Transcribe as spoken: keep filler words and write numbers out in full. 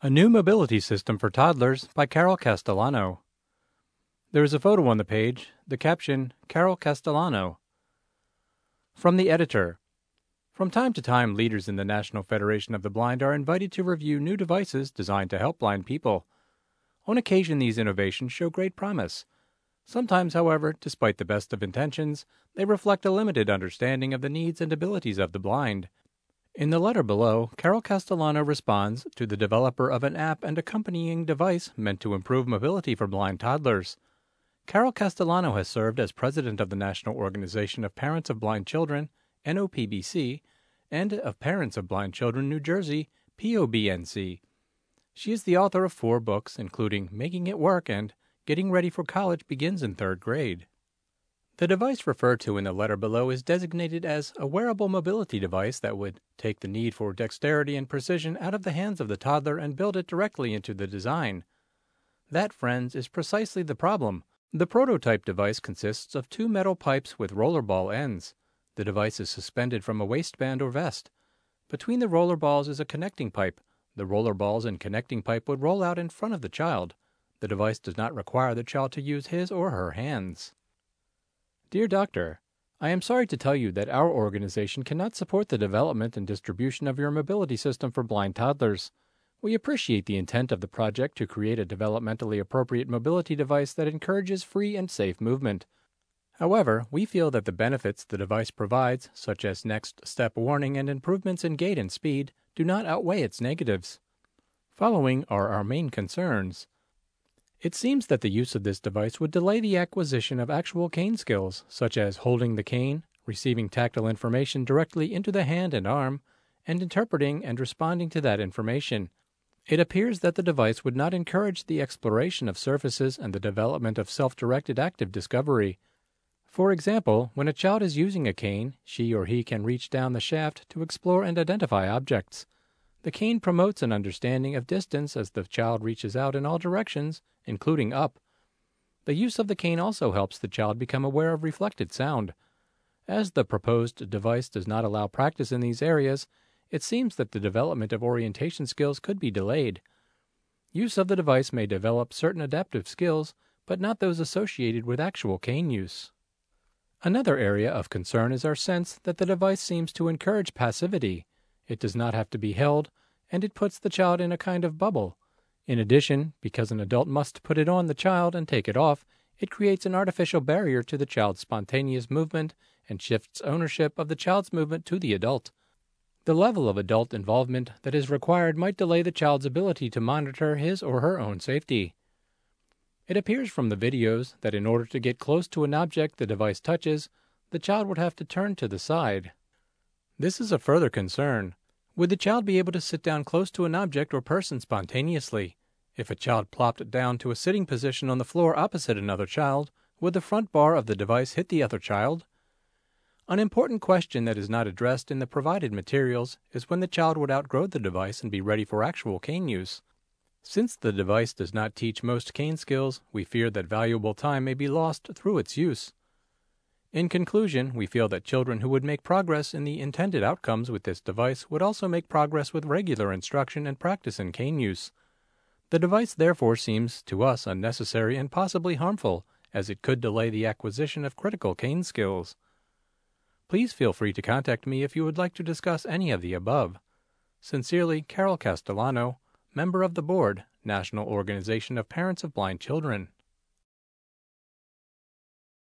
A New Mobility System for Toddlers by Carol Castellano. There is a photo on the page, the caption, Carol Castellano. From the editor. From time to time, leaders in the National Federation of the Blind are invited to review new devices designed to help blind people. On occasion, these innovations show great promise. Sometimes, however, despite the best of intentions, they reflect a limited understanding of the needs and abilities of the blind. In the letter below, Carol Castellano responds to the developer of an app and accompanying device meant to improve mobility for blind toddlers. Carol Castellano has served as president of the National Organization of Parents of Blind Children, N O P B C, and of Parents of Blind Children New Jersey, P O B N C. She is the author of four books, including Making It Work and Getting Ready for College Begins in Third Grade. The device referred to in the letter below is designated as a wearable mobility device that would take the need for dexterity and precision out of the hands of the toddler and build it directly into the design. That, friends, is precisely the problem. The prototype device consists of two metal pipes with rollerball ends. The device is suspended from a waistband or vest. Between the rollerballs is a connecting pipe. The rollerballs and connecting pipe would roll out in front of the child. The device does not require the child to use his or her hands. Dear Doctor, I am sorry to tell you that our organization cannot support the development and distribution of your mobility system for blind toddlers. We appreciate the intent of the project to create a developmentally appropriate mobility device that encourages free and safe movement. However, we feel that the benefits the device provides, such as next step warning and improvements in gait and speed, do not outweigh its negatives. Following are our main concerns. It seems that the use of this device would delay the acquisition of actual cane skills, such as holding the cane, receiving tactile information directly into the hand and arm, and interpreting and responding to that information. It appears that the device would not encourage the exploration of surfaces and the development of self-directed active discovery. For example, when a child is using a cane, she or he can reach down the shaft to explore and identify objects. The cane promotes an understanding of distance as the child reaches out in all directions, including up. The use of the cane also helps the child become aware of reflected sound. As the proposed device does not allow practice in these areas, it seems that the development of orientation skills could be delayed. Use of the device may develop certain adaptive skills, but not those associated with actual cane use. Another area of concern is our sense that the device seems to encourage passivity. It does not have to be held, and it puts the child in a kind of bubble. In addition, because an adult must put it on the child and take it off, it creates an artificial barrier to the child's spontaneous movement and shifts ownership of the child's movement to the adult. The level of adult involvement that is required might delay the child's ability to monitor his or her own safety. It appears from the videos that in order to get close to an object the device touches, the child would have to turn to the side. This is a further concern. Would the child be able to sit down close to an object or person spontaneously? If a child plopped down to a sitting position on the floor opposite another child, would the front bar of the device hit the other child? An important question that is not addressed in the provided materials is when the child would outgrow the device and be ready for actual cane use. Since the device does not teach most cane skills, we fear that valuable time may be lost through its use. In conclusion, we feel that children who would make progress in the intended outcomes with this device would also make progress with regular instruction and practice in cane use. The device therefore seems to us unnecessary and possibly harmful, as it could delay the acquisition of critical cane skills. Please feel free to contact me if you would like to discuss any of the above. Sincerely, Carol Castellano, Member of the Board, National Organization of Parents of Blind Children.